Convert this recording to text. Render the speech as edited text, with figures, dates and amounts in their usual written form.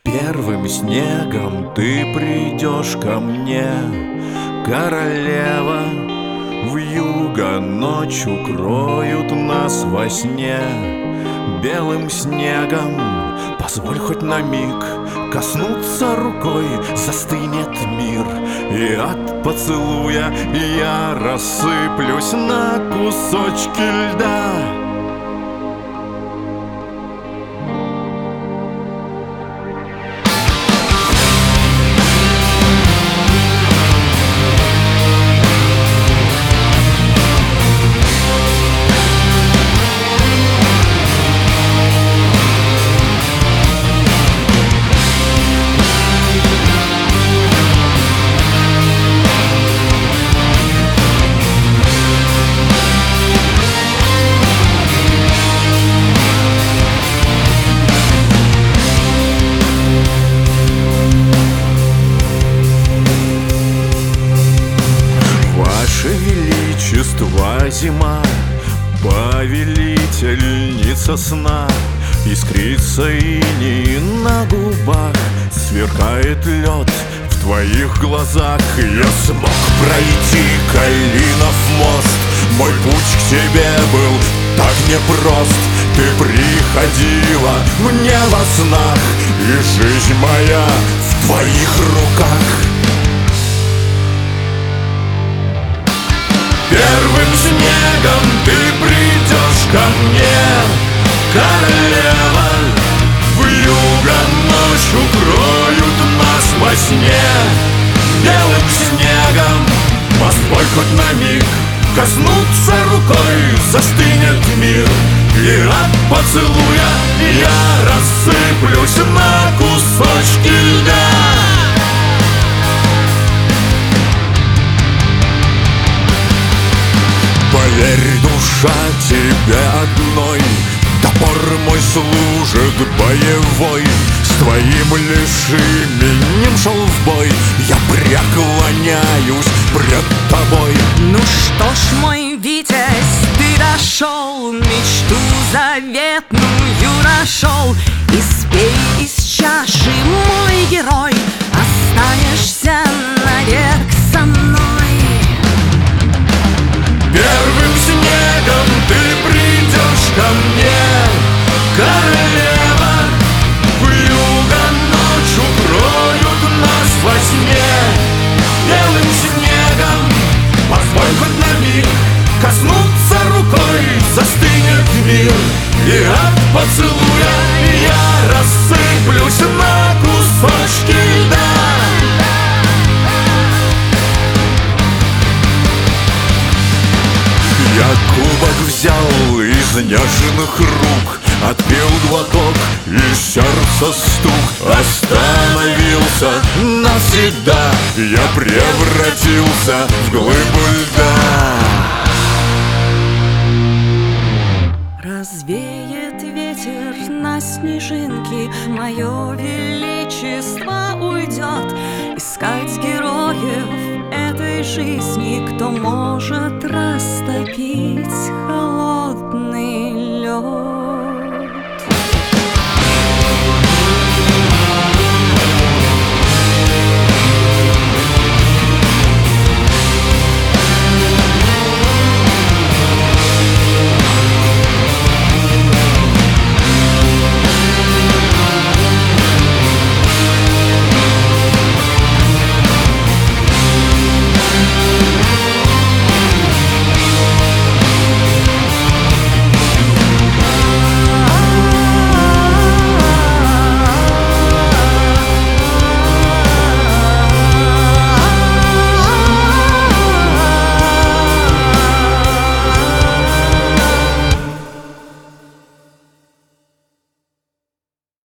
Первым снегом ты придешь ко мне, королева. Вьюга ночь укроют нас во сне белым снегом. Позволь хоть на миг коснуться рукой, застынет мир, и от поцелуя я рассыплюсь на кусочки льда. Зима, повелительница сна, искрится иней на губах, сверкает лед в твоих глазах. Я смог пройти Калинов мост, мой путь к тебе был так непрост. Ты приходила мне во снах, и жизнь моя в твоих руках. Первым снегом ты придешь ко мне, королева. Вьюга ночь укроют нас во сне белым снегом. Позволь хоть на миг коснуться рукой, застынет мир, и от поцелуя я рассыплюсь на кусочки льда. Поверь, душа, тебе одной топор мой служит боевой. С твоим лишь именем шел в бой, я преклоняюсь пред тобой. Ну что ж, мой Витязь, ты дошел, мечту заветную нашел. И спей из чаши, мой герой, останешься навек со мной. Первым снегом ты придешь ко мне, королева. Вьюга ночь укроют нас во сне белым снегом. Позволь хоть на миг коснуться рукой, застынет мир, и от поцелуя я рассыплюсь на кусочки льда. Я кубок взял из нежных рук, отпил глоток, и сердце стук. Остановился навсегда, я превратился в глыбу льда. Развеет ветер на снежинки, мое величество уйдет. Искать героев этой жизни, кто может растопить холодный лед.